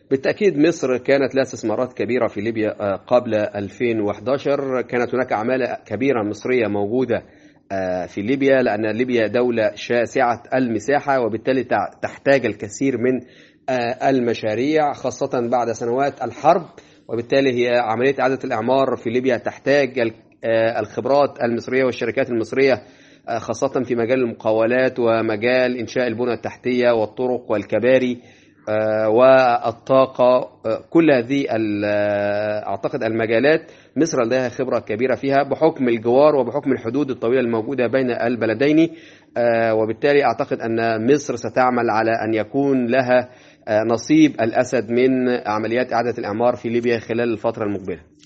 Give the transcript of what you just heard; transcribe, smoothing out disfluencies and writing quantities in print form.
بالتأكيد مصر كانت لها استثمارات كبيرة في ليبيا قبل 2011. كانت هناك أعمال كبيرة مصرية موجودة في ليبيا، لأن ليبيا دولة شاسعة المساحة، وبالتالي تحتاج الكثير من المشاريع خاصة بعد سنوات الحرب. وبالتالي هي عملية إعادة الإعمار في ليبيا تحتاج الخبرات المصرية والشركات المصرية، خاصة في مجال المقاولات ومجال إنشاء البنى التحتية والطرق والكباري والطاقة. كل هذه أعتقد المجالات مصر لديها خبرة كبيرة فيها بحكم الجوار وبحكم الحدود الطويلة الموجودة بين البلدين. وبالتالي أعتقد أن مصر ستعمل على أن يكون لها نصيب الأسد من عمليات إعادة الإعمار في ليبيا خلال الفترة المقبلة.